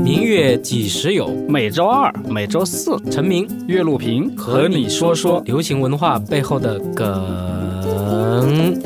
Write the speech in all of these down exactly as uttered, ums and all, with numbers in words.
明月几时有？ 每周二、每周四， 陈明、 岳路平和你说说流行文化背后的梗。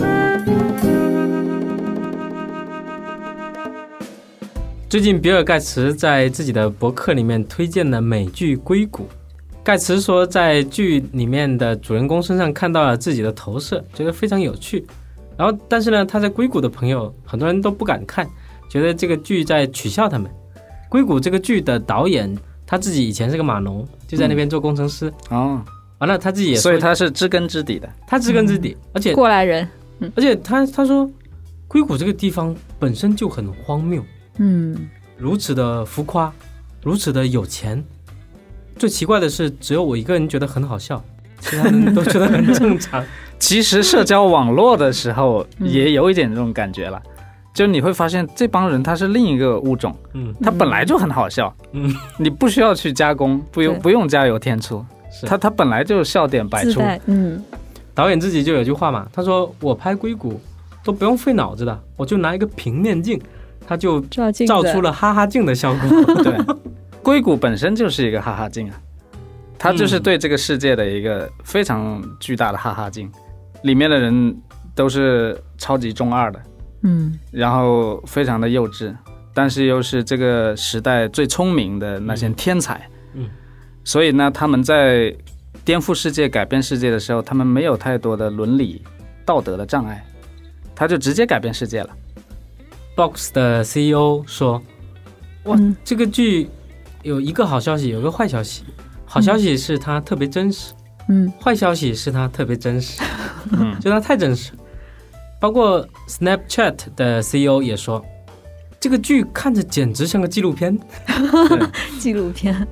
最近比尔盖茨在自己的博客里面推荐了美剧《硅谷》。盖茨说在剧里面的主人公身上看到了自己的投射，觉得非常有趣。然后但是呢，他在硅谷的朋友很多人都不敢看，觉得这个剧在取笑他们。硅谷这个剧的导演他自己以前是个码农，就在那边做工程师、 嗯、哦， 完了他自己也说， 所以他是知根知底的， 他知根知底、嗯、而且过来人、 嗯、而且他他说硅谷这个地方本身就很荒谬， 嗯， 如此的浮夸，如此的有钱，最奇怪的是只有我一个人觉得很好笑，其他人都觉得很正常。 其实社交网络的时候也有一点这种感觉了、嗯，就你会发现这帮人他是另一个物种，嗯，他本来就很好笑，嗯，你不需要去加工，不用不用加油添醋，他他本来就笑点百出， 嗯， 导演自己就有句话嘛，他说我拍硅谷都不用费脑子的，我就拿一个平面镜，他就照出了哈哈镜的效果。 对，硅谷本身就是一个哈哈镜啊，它就是对这个世界的一个非常巨大的哈哈镜，里面的人都是超级中二的。 嗯， 然后非常的幼稚，但是又是这个时代最聪明的那些天才， 嗯， 所以呢，他们在颠覆世界、改变世界的时候，他们没有太多的伦理道德的障碍，他就直接改变世界了。 Box 的 C E O 说：“哇，嗯、这个剧有一个好消息，有一个坏消息。好消息是它特别真实， 嗯， 坏消息是它特别真实，嗯，就它太真实。”包括 Snapchat 的 C E O 也说，这个剧看着简直像个纪录片。 纪录片。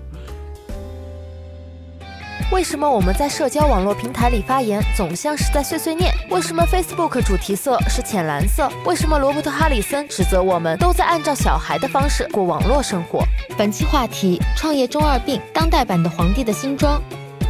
为什么我们在社交网络平台里发言总像是在碎碎念？为什么 Facebook 主题色是浅蓝色？为什么罗伯特哈里森指责我们都在按照小孩的方式过网络生活？本期话题：创业中二病，当代版的皇帝的新装。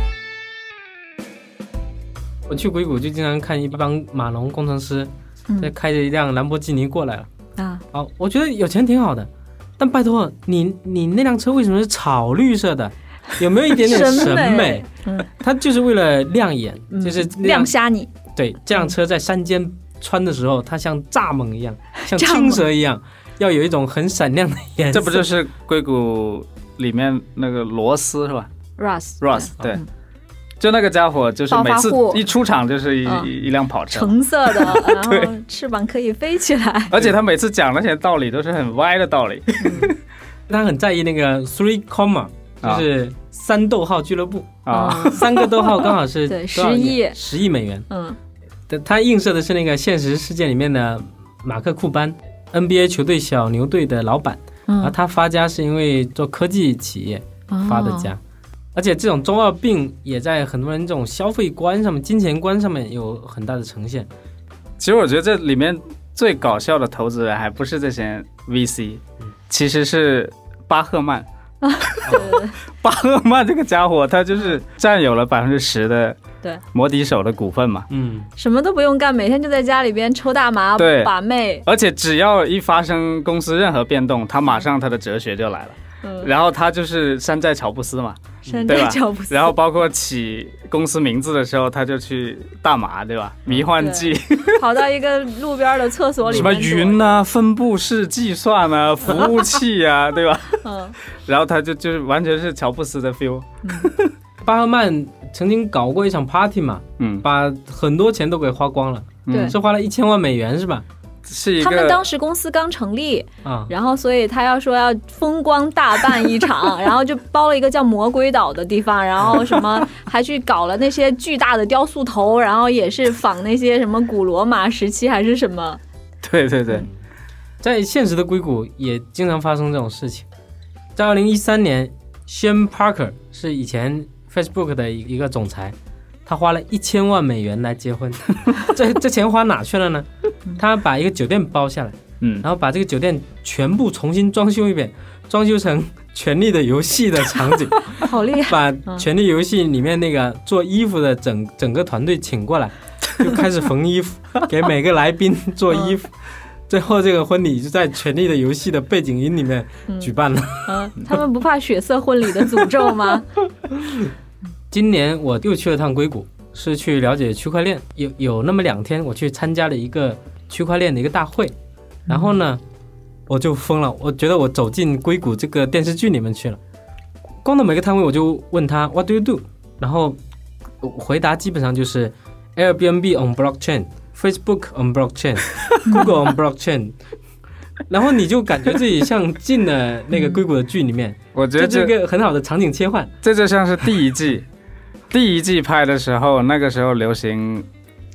我去硅谷就经常看一帮码农工程师在开着一辆兰博基尼过来了、 嗯、啊， 好，我觉得有钱挺好的，但拜托你，你那辆车为什么是草绿色的？有没有一点点审美？美嗯、它就是为了亮眼，嗯、就是亮瞎你。 对，这辆车在山间穿的时候，它像蚱蜢一样，像青蛇一样，要有一种很闪亮的颜色。 这不就是硅谷里面那个罗斯是吧 ？Ross Ross 对。嗯，就那个家伙，就是每次一出场就是一、嗯、一辆跑车， 橙色的，然后翅膀可以飞起来。 而且他每次讲那些道理都是很歪的道理。 嗯、他很在意那个 three comma， 就是三逗号俱乐部啊，三个逗号刚好是对十亿十亿美元。 嗯， 他映射的是那个现实世界里面的马克库班 N B A 球队小牛队的老板，嗯、然后他发家是因为做科技企业发的家。哦，而且这种中二病也在很多人这种消费观上面、金钱观上面有很大的呈现。 其实我觉得这里面最搞笑的投资人还不是这些 V C，、嗯、其实是巴赫曼。巴赫曼这个家伙，他就是占有了百分之十的对摩的手的股份嘛， 嗯， 什么都不用干，每天就在家里边抽大麻、把妹， 而且只要一发生公司任何变动，他马上他的哲学就来了。嗯、然后他就是山寨乔布斯嘛， 山寨乔布斯， 然后包括起公司名字的时候，他就去大麻，对吧？迷幻剂， 跑到一个路边的厕所里面，什么云啊、分布式计算啊、服务器啊，对吧？嗯，然后他就就是完全是乔布斯的 feel。 嗯、巴赫曼曾经搞过一场 party 嘛，嗯，把很多钱都给花光了， 对， 是花了一千万美元是吧？ 是一个他们当时公司刚成立、啊、然后所以他要说要风光大办一场然后就包了一个叫魔鬼岛的地方，然后什么还去搞了那些巨大的雕塑头，然后也是仿那些什么古罗马时期还是什么。 对对对、嗯、 在现实的硅谷也经常发生这种事情。在二零一三年 Sean Parker 是以前 Facebook 的一个总裁，他花了一千万美元来结婚这这钱花哪去了呢？他把一个酒店包下来，嗯，然后把这个酒店全部重新装修一遍，装修成权力的游戏的场景好厉害，把权力游戏里面那个做衣服的整整个团队请过来，就开始缝衣服给每个来宾做衣服、嗯、 最后这个婚礼就在《权力的游戏》的背景音里面举办了。 嗯，嗯他们不怕血色婚礼的诅咒吗？ 今年我又去了趟硅谷，是去了解区块链。有有那么两天，我去参加了一个区块链的一个大会，然后呢，我就疯了，我觉得我走进硅谷这个电视剧里面去了。逛到每个摊位，我就问他 What do you do？ 然后回答基本上就是 Airbnb on blockchain。Facebook on blockchain, Google on blockchain， 然后你就感觉自己像进了那个硅谷的剧里面， 我觉得这是一个很好的场景切换。 这就像是第一季，第一季拍的时候，那个时候流行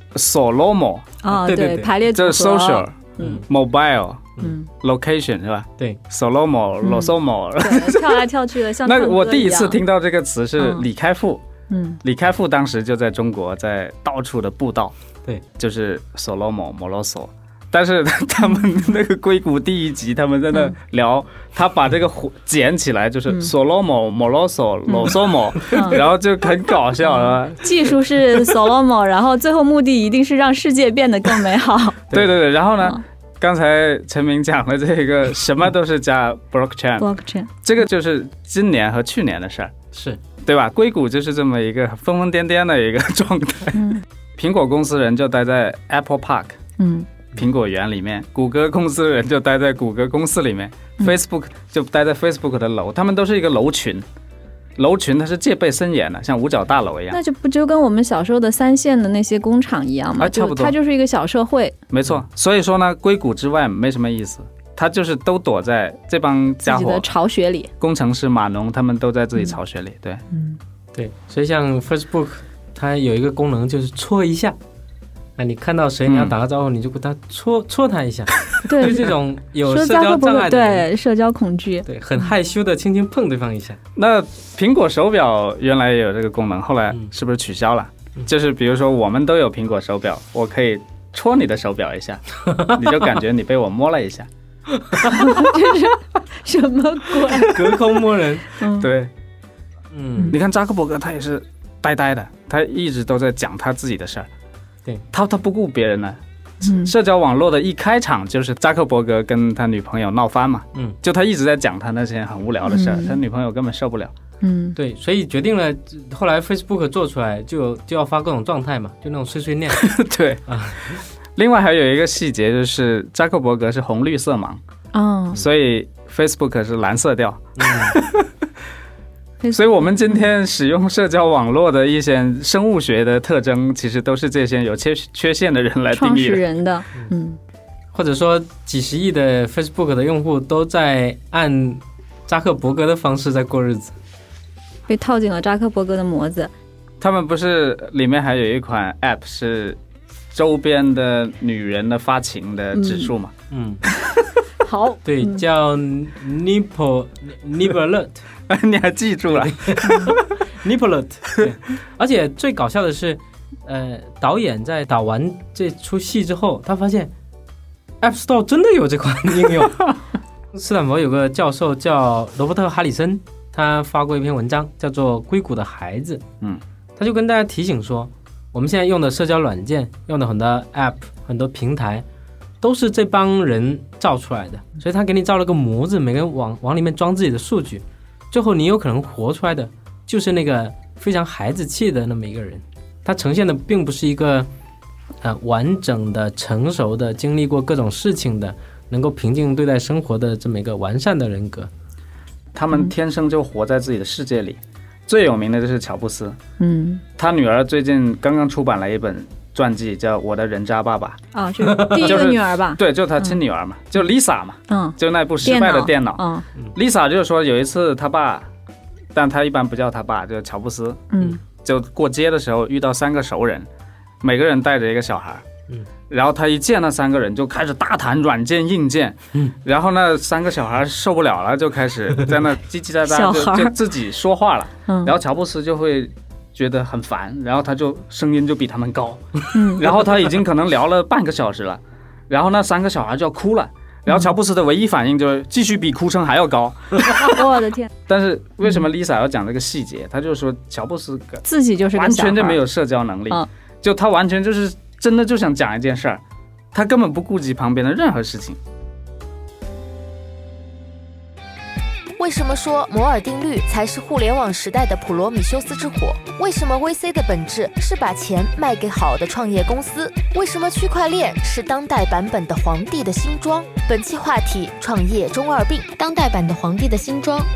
Solomo 啊、哦， 对对对， 排列组合， 就是 social， 嗯 ，mobile， 嗯 ，location 是吧？ 对 ，Solomo，Losomo，、 嗯、对，跳来跳去的，像那我第一次听到这个词是李开复， 嗯， 李开复当时就在中国在到处的布道。 对， 就是 Solomo Moloso， 但是他们那个硅谷第一集，他们在那聊，嗯、他把这个捡起来就是 Solomo Moloso Losomo，、嗯、然后就很搞笑了。 嗯、技术是 Solomo， 然后最后目的一定是让世界变得更美好。 对对对，然后呢，嗯、刚才陈明讲了这个什么都是加 blockchain， blockchain， 这个就是今年和去年的事儿， 是对吧？硅谷就是这么一个疯疯癫癫的一个状态。嗯，苹果公司人就待在 Apple Park， 嗯，苹果园里面；谷歌公司人就待在谷歌公司里面、嗯、，Facebook 就待在 Facebook 的楼，他们都是一个楼群。楼群它是戒备森严的，像五角大楼一样。 那就不就跟我们小时候的三线的那些工厂一样吗？ 啊，差不多。 它就是一个小社会。 没错，所以说呢，硅谷之外没什么意思，它就是都躲在这帮家伙自己的巢穴里。 工程师码农他们都在自己巢穴里，对， 嗯，对。所以像 Facebook， 它有一个功能就是戳一下。那你看到谁你要打个招呼，嗯、你就给他戳戳他一下。对，就这种有社交障碍的人， 对社交恐惧， 对很害羞的轻轻碰对方一下。 那苹果手表原来也有这个功能，后来是不是取消了？嗯、就是比如说我们都有苹果手表，我可以戳你的手表一下，你就感觉你被我摸了一下。 这是什么鬼？ 隔空摸人。 嗯、对，嗯，你看扎克伯格他也是呆呆的，他一直都在讲他自己的事儿。 对他他不顾别人呢、嗯，社交网络的一开场就是扎克伯格跟他女朋友闹翻嘛，嗯，就他一直在讲他那些很无聊的事儿、嗯，他女朋友根本受不了， 嗯，对，所以决定了后来 Facebook 做出来就就要发各种状态嘛，就那种碎碎念， 对啊。另外还有一个细节就是扎克伯格是红绿色盲，哦，所以 Facebook 是蓝色调。嗯所以我们今天使用社交网络的一些生物学的特征，其实都是这些有缺缺陷的人来定义的。 创始人的，嗯， 或者说几十亿的 Facebook 的用户都在按扎克伯格的方式在过日子， 被套进了扎克伯格的模子。 他们不是里面还有一款 App 是周边的女人的发情的指数嘛？嗯，嗯好， 对，嗯、叫 Nipple Nipple Alert。 你还记住了 Nipple Alert， 对，而且最搞笑的是，呃，导演在导完这出戏之后，他发现 App Store 真的有这款应用。斯坦福有个教授叫罗伯特·哈里森，他发过一篇文章，叫做《硅谷的孩子》。嗯，他就跟大家提醒说，我们现在用的社交软件，用的很多 App， 很多平台，都是这帮人造出来的。所以他给你造了个模子，每个人往往里面装自己的数据。最后你有可能活出来的就是那个非常孩子气的那么一个人，他呈现的并不是一个呃完整的成熟的经历过各种事情的能够平静对待生活的这么一个完善的人格。 他们天生就活在自己的世界里、嗯、最有名的就是乔布斯，嗯，他女儿最近刚刚出版了一本传记叫《我的人渣爸爸》 啊，是第一个女儿吧？ 就是、对，就他亲女儿嘛，嗯、就 Lisa 嘛，嗯，就那部失败的电脑，嗯 ，Lisa 就是说有一次他爸，但他一般不叫他爸，就是乔布斯，嗯，就过街的时候遇到三个熟人，每个人带着一个小孩，嗯，然后他一见那三个人就开始大谈软件硬件，嗯，然后那三个小孩受不了了，就开始在那叽叽喳喳就就自己说话了，嗯，然后乔布斯就会觉得很烦，然后他就声音就比他们高，嗯，然后他已经可能聊了半个小时了，然后那三个小孩就要哭了，然后乔布斯的唯一反应就是继续比哭声还要高。 我的天！ 但是为什么 Lisa 要讲这个细节？他就是说乔布斯自己就是完全就没有社交能力，嗯、就他完全就是真的就想讲一件事儿， 他根本不顾及旁边的任何事情。 为什么说摩尔定律才是互联网时代的普罗米修斯之火？为什么 V C 的本质是把钱卖给好的创业公司？为什么区块链是当代版本的皇帝的新装？本期话题：创业中二病，当代版的皇帝的新装。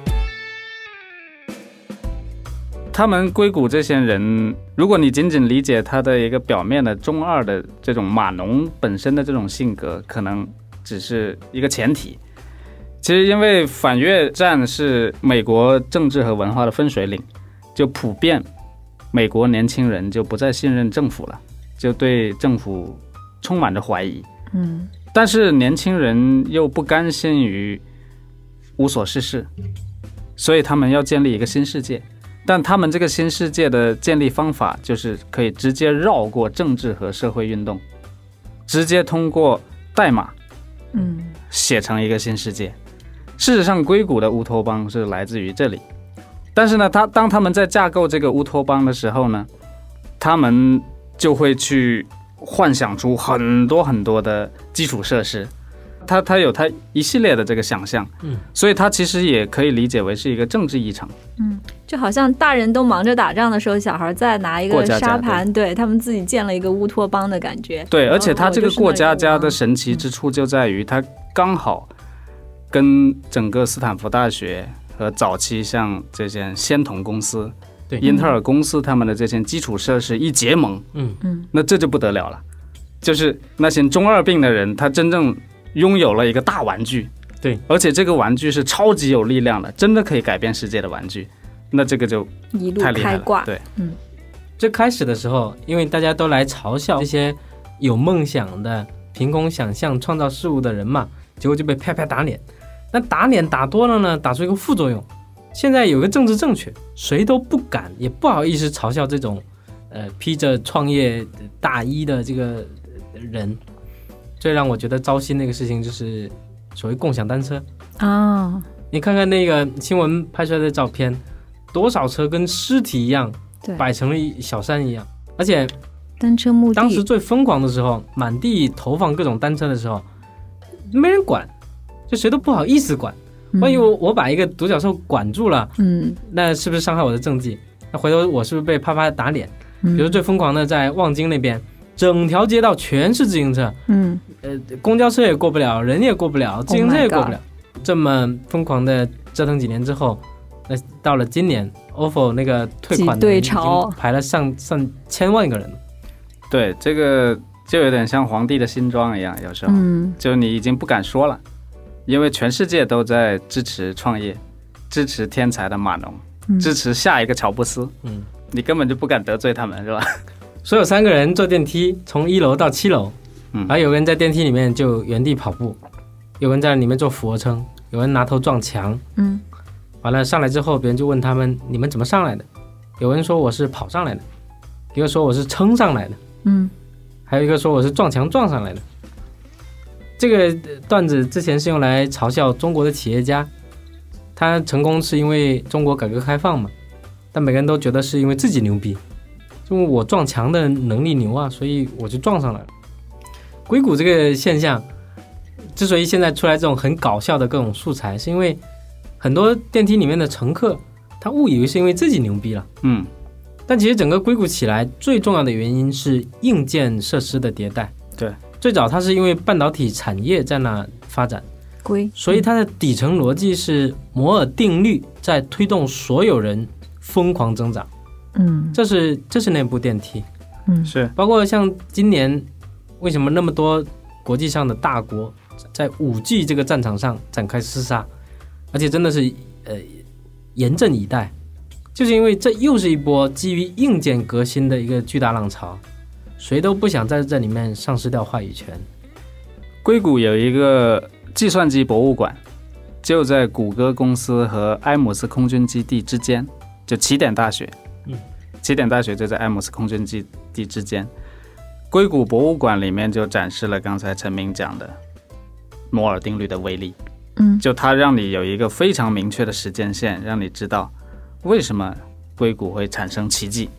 他们硅谷这些人，如果你仅仅理解他的一个表面的中二的这种码农本身的这种性格，可能只是一个前提。其实因为反越战是美国政治和文化的分水岭，就普遍美国年轻人就不再信任政府了，就对政府充满着怀疑。 嗯， 但是年轻人又不甘心于无所事事，所以他们要建立一个新世界。但他们这个新世界的建立方法就是可以直接绕过政治和社会运动，直接通过代码嗯， 写成一个新世界。事实上硅谷的乌托邦是来自于这里，但是呢他当他们在架构这个乌托邦的时候呢，他们就会去幻想出很多很多的基础设施，他他有他一系列的这个想象， 嗯， 所以他其实也可以理解为是一个政治议程。 嗯，就好像大人都忙着打仗的时候，小孩再拿一个沙盘，对, 对他们自己建了一个乌托邦的感觉。 对，而且他这个过家家的神奇之处就在于他刚好跟整个斯坦福大学和早期像这些仙童公司、 对英特尔公司他们的这些基础设施一结盟， 嗯嗯， 那这就不得了了，就是那些中二病的人，他真正拥有了一个大玩具， 对， 而且这个玩具是超级有力量的，真的可以改变世界的玩具，那这个就一路太厉害了。 开挂。 对， 嗯， 最开始的时候，因为大家都来嘲笑这些有梦想的、凭空想象创造事物的人嘛，结果就被啪啪打脸。那打脸打多了呢，打出一个副作用。现在有个政治正确，谁都不敢也不好意思嘲笑这种呃披着创业大衣的这个人。最让我觉得糟心的一个事情就是所谓共享单车啊， 你看看那个新闻拍出来的照片，多少车跟尸体一样摆成了一小山一样，而且单车墓地当时最疯狂的时候，满地投放各种单车的时候，没人管，就谁都不好意思管。万一我我把一个独角兽管住了， 嗯， 那是不是伤害我的政绩？那回头我是不是被啪啪打脸？ 嗯、 比如最疯狂的在望京那边，整条街道全是自行车， 嗯， 呃，公交车也过不了，人也过不了，自行车也过不了。Oh、这么疯狂的折腾几年之后，那到了今年 O F O 那个退款的人已经排了上上千万个人。 对，这个就有点像皇帝的新装一样，有时候、嗯、就你已经不敢说了，因为全世界都在支持创业，支持天才的码农、嗯、支持下一个乔布斯，嗯，你根本就不敢得罪他们，是吧？ 所有三个人坐电梯从一楼到七楼，嗯，然后有个人在电梯里面就原地跑步，有人在里面做俯卧撑，有人拿头撞墙， 嗯， 完了上来之后别人就问他们你们怎么上来的，有人说我是跑上来的，一个说我是撑上来的， 嗯， 还有一个说我是撞墙撞上来的。这个段子之前是用来嘲笑中国的企业家，他成功是因为中国改革开放嘛，但每个人都觉得是因为自己牛逼，因为我撞墙的能力牛啊，所以我就撞上来了。硅谷这个现象之所以现在出来这种很搞笑的各种素材，是因为很多电梯里面的乘客他误以为是因为自己牛逼了， 嗯， 但其实整个硅谷起来最重要的原因是硬件设施的迭代。 对， 最早它是因为半导体产业在那发展，所以它的底层逻辑是摩尔定律在推动所有人疯狂增长。 嗯， 这是这是那部电梯。 嗯， 是包括像今年为什么那么多国际上的大国在 五 G 这个战场上展开厮杀，而且真的是呃严阵以待，就是因为这又是一波基于硬件革新的一个巨大浪潮，谁都不想在这里面丧失掉话语权。 硅谷有一个计算机博物馆，就在谷歌公司和埃姆斯空军基地之间，就起点大学， 嗯， 起点大学就在埃姆斯空军基地之间。硅谷博物馆里面就展示了刚才陈明讲的摩尔定律的威力， 嗯， 就它让你有一个非常明确的时间线，让你知道为什么硅谷会产生奇迹，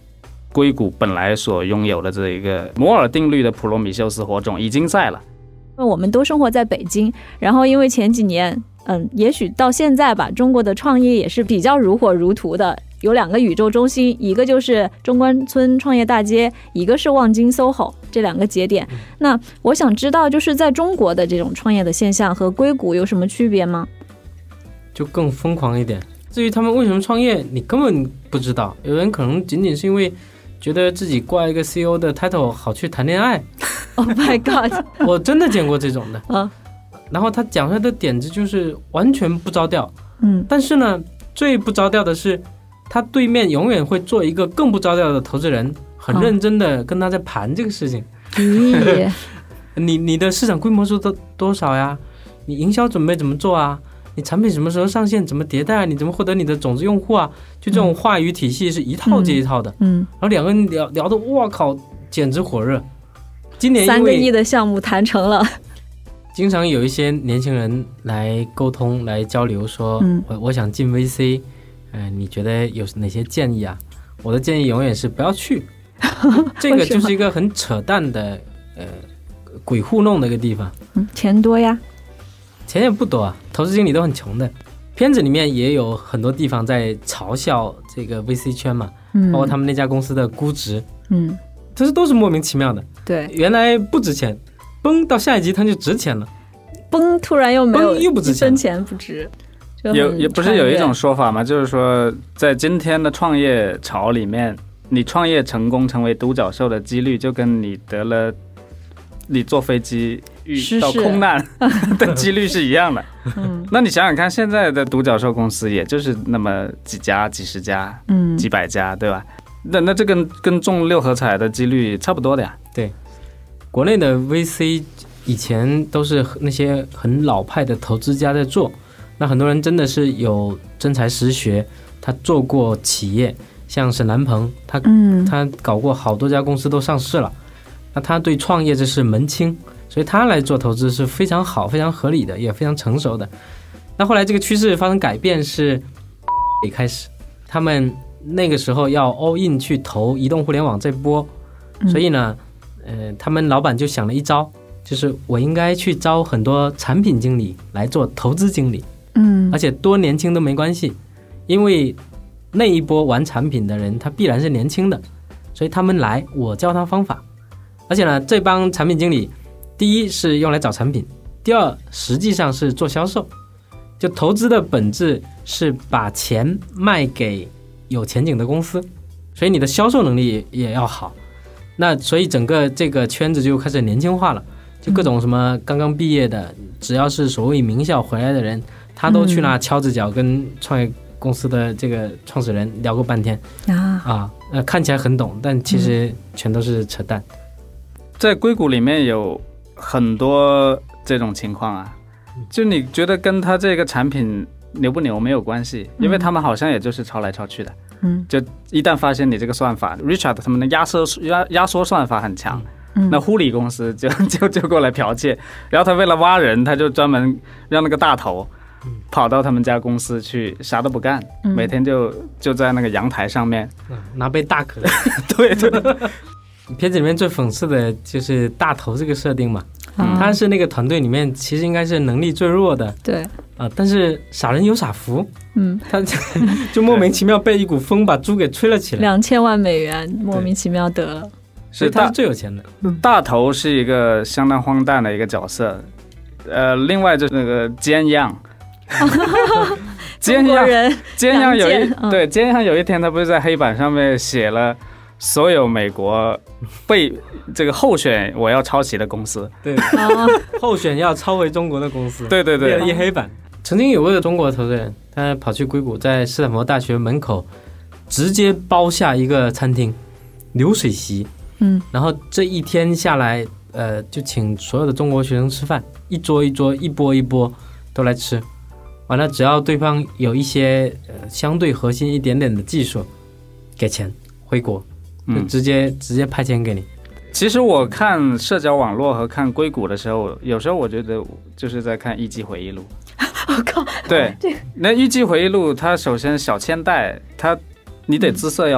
硅谷本来所拥有的这一个摩尔定律的普罗米修斯火种已经在了。 我们都生活在北京，然后因为前几年嗯，也许到现在吧，中国的创业也是比较如火如荼的，有两个宇宙中心，一个就是中关村创业大街，一个是望京 S O H O 这两个节点。那我想知道，就是在中国的这种创业的现象和硅谷有什么区别吗？ 就更疯狂一点。至于他们为什么创业，你根本不知道。有人可能仅仅是因为觉得自己挂一个 C E O 的 title 好去谈恋爱。 Oh my god！ 我真的见过这种的。 啊， 然后他讲出来的点子就是完全不着调。 嗯， 但是呢，最不着调的是，他对面永远会做一个更不着调的投资人，很认真的跟他在盘这个事情。 嗯、 你你的市场规模是多多少呀？你营销准备怎么做啊？你产品什么时候上线？怎么迭代啊？你怎么获得你的种子用户啊？就这种话语体系是一套接一套的。 嗯， 然后两个人聊聊的，哇靠，简直火热。今年三个亿的项目谈成了。 经常有一些年轻人来沟通、来交流，说：“嗯、我我想进 V C， 呃，你觉得有哪些建议啊？”我的建议永远是不要去，这个就是一个很扯淡的呃鬼糊弄的一个地方。 嗯，钱多呀？ 钱也不多啊，投资经理都很穷的。片子里面也有很多地方在嘲笑这个 V C 圈嘛，嗯、包括他们那家公司的估值， 嗯， 这是都是莫名其妙的。 对， 原来不值钱。崩到下一集它就值钱了， 崩突然又没有又不值钱， 一分钱不值。 有也不是有一种说法吗？就是说，在今天的创业潮里面，你创业成功成为独角兽的几率，就跟你得了你坐飞机遇到空难的几率是一样的。嗯，那你想想看，现在的独角兽公司也就是那么几家、几十家、嗯、几百家，对吧？那那这跟跟中六合彩的几率差不多的呀。 对。国内的 V C 以前都是那些很老派的投资家在做，那很多人真的是有真才实学，他做过企业，像沈南鹏，他、嗯、他搞过好多家公司都上市了，那他对创业这是门清，所以他来做投资是非常好、非常合理的，也非常成熟的。那后来这个趋势发生改变是开始，他们那个时候要 all in 去投移动互联网这波，所以呢。呃，他们老板就想了一招，就是我应该去招很多产品经理来做投资经理，嗯，而且多年轻都没关系，因为那一波玩产品的人他必然是年轻的，所以他们来我教他方法，而且呢，这帮产品经理，第一是用来找产品，第二实际上是做销售，就投资的本质是把钱卖给有前景的公司，所以你的销售能力也要好。那所以整个这个圈子就开始年轻化了，就各种什么刚刚毕业的，只要是所谓名校回来的人，他都去那敲着脚跟创业公司的这个创始人聊过半天啊啊，呃，看起来很懂，但其实全都是扯淡。 在硅谷里面有很多这种情况啊，就你觉得跟他这个产品牛不牛没有关系，因为他们好像也就是抄来抄去的。嗯，就一旦发现你这个算法 Richard 他们的压缩压压缩算法很强，嗯、那护理公司就就就过来剽窃，然后他为了挖人，他就专门让那个大头跑到他们家公司去，啥都不干，嗯、每天就就在那个阳台上面、 嗯、拿杯大可乐。 对对。 片子里面最讽刺的就是大头这个设定嘛，嗯、他是那个团队里面其实应该是能力最弱的， 对啊，但是傻人有傻福，嗯，他就, 就莫名其妙被一股风把猪给吹了起来， 两千万美元莫名其妙得了， 所以他是最有钱的。 大头是一个相当荒诞的一个角色，呃，另外就是那个奸样。奸样，奸样有一、嗯、对奸样有一天，他不是在黑板上面写了所有美国被这个候选我要抄袭的公司， 对，候选要抄回中国的公司， 对对对， 一黑板。曾经有个中国的投资人，他跑去硅谷，在斯坦福大学门口直接包下一个餐厅，流水席，嗯，然后这一天下来，呃，就请所有的中国学生吃饭，一桌一桌，一波一波都来吃，完了只要对方有一些呃相对核心一点点的技术，给钱回国。就直接、嗯、直接派钱给你。 其实我看社交网络和看硅谷的时候，有时候我觉得就是在看一季回忆录。 我靠！ 对，那一季回忆录，它首先小千代，它你得姿色要好，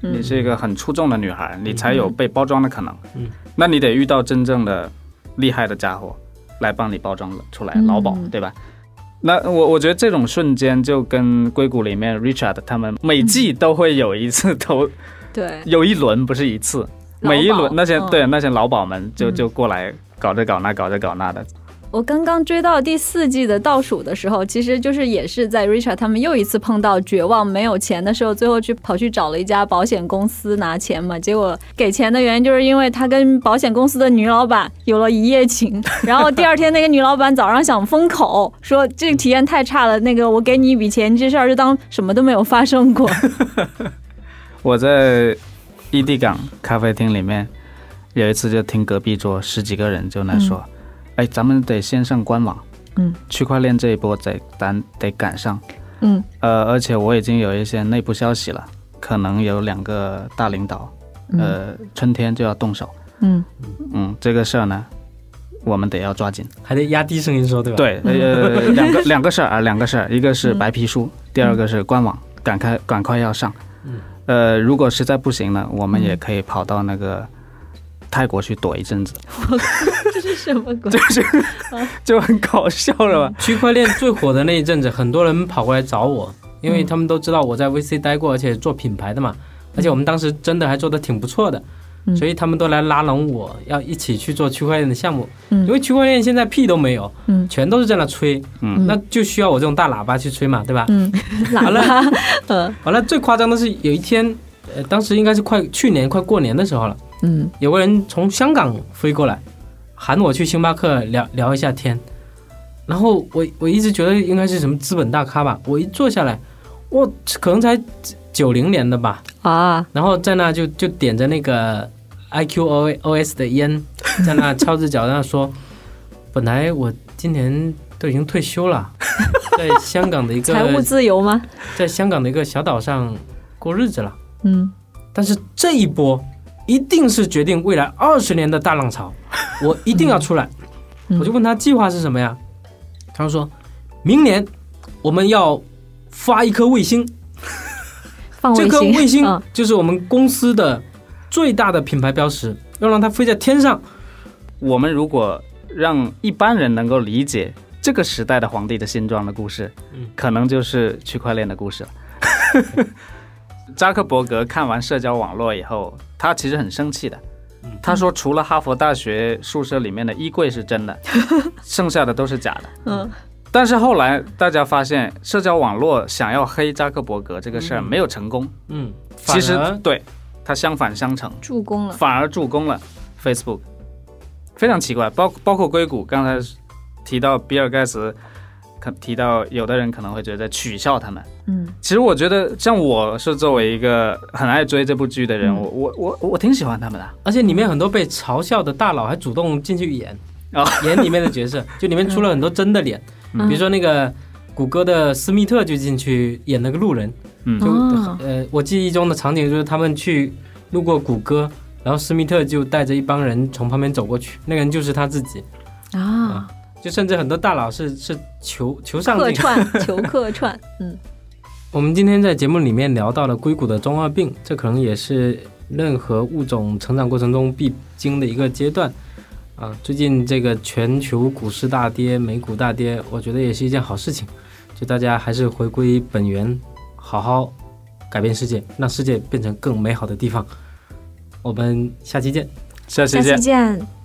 你是一个很出众的女孩，你才有被包装的可能。嗯，那你得遇到真正的厉害的家伙来帮你包装出来，劳保，对吧？那我我觉得这种瞬间就跟硅谷里面 Richard 他们每季都会有一次投， 对， 有一轮不是一次，每一轮那些、嗯、对那些劳保们就就过来搞这搞那搞这搞那的。 我刚刚追到第四季的倒数的时候，其实就是也是在 Richard 他们又一次碰到绝望没有钱的时候，最后去跑去找了一家保险公司拿钱嘛。结果给钱的原因就是因为他跟保险公司的女老板有了一夜情，然后第二天那个女老板早上想封口，说这个体验太差了，那个我给你一笔钱，这事儿就当什么都没有发生过。 我在异地港咖啡厅里面有一次就听隔壁桌十几个人就那说、嗯哎，咱们得先上官网，嗯，区块链这一波得咱得赶上，嗯，呃，而且我已经有一些内部消息了，可能有两个大领导，呃，嗯、春天就要动手，嗯嗯，这个事儿呢，我们得要抓紧， 还得压低声音说，对吧？ 对，呃，两个两个事儿啊，两个事儿，一个是白皮书，嗯、第二个是官网，赶快赶快要上，嗯，呃，如果实在不行呢，我们也可以跑到那个泰国去躲一阵子。 这是什么鬼？ 就是就很搞笑了吧？ 区块链最火的那一阵子，很多人跑过来找我，因为他们都知道我在 V C 待过，而且做品牌的嘛，而且我们当时真的还做得挺不错的，嗯、所以他们都来拉拢我，要一起去做区块链的项目。嗯、因为区块链现在屁都没有，嗯、全都是在那吹，嗯、那就需要我这种大喇叭去吹嘛，对吧？嗯， 喇叭。完了，最夸张的是有一天，呃，当时应该是快去年快过年的时候了，嗯，有个人从香港飞过来。喊我去星巴克聊聊一下天，然后我我一直觉得应该是什么资本大咖吧，我一坐下来，我可能才九零年的吧啊，然后在那就就点着那个 I Q O S 的烟，在那敲着脚在那说，本来我今年都已经退休了，在香港的一个财务自由吗？ 在香港的一个小岛上过日子了，嗯，但是这一波一定是决定未来二十年的大浪潮。我一定要出来、嗯、我就问他计划是什么呀，他说明年我们要发一颗卫星， 放卫星， 这颗卫星就是我们公司的最大的品牌标识，要让它飞在天上。 我们如果让一般人能够理解这个时代的皇帝的新装的故事、嗯、可能就是区块链的故事了。扎克伯格看完社交网络以后，他其实很生气的，他说除了哈佛大学宿舍里面的衣柜是真的，剩下的都是假的。嗯，但是后来大家发现社交网络想要黑扎克伯格这个事儿没有成功。嗯，其实对他相反相成， 助攻了， 反而助攻了 Facebook。 非常奇怪，包包括硅谷，刚才提到比尔盖茨，提到有的人可能会觉得取笑他们。嗯，其实我觉得像我是作为一个很爱追这部剧的人、嗯、我我我我挺喜欢他们的， 而且里面很多被嘲笑的大佬还主动进去演、哦、演里面的角色，就里面出了很多真的脸、嗯、比如说那个谷歌的斯密特就进去演那个路人。嗯，就呃我记忆中的场景就是他们去路过谷歌，然后斯密特就带着一帮人从旁边走过去，那个人就是他自己啊、嗯，就甚至很多大佬是是求求上进， 客串求客串。嗯， 我们今天在节目里面聊到了硅谷的中二病，这可能也是任何物种成长过程中必经的一个阶段啊。最近这个全球股市大跌，美股大跌，我觉得也是一件好事情，就大家还是回归本源，好好改变世界，让世界变成更美好的地方。我们下期见， 下期见。 下期见。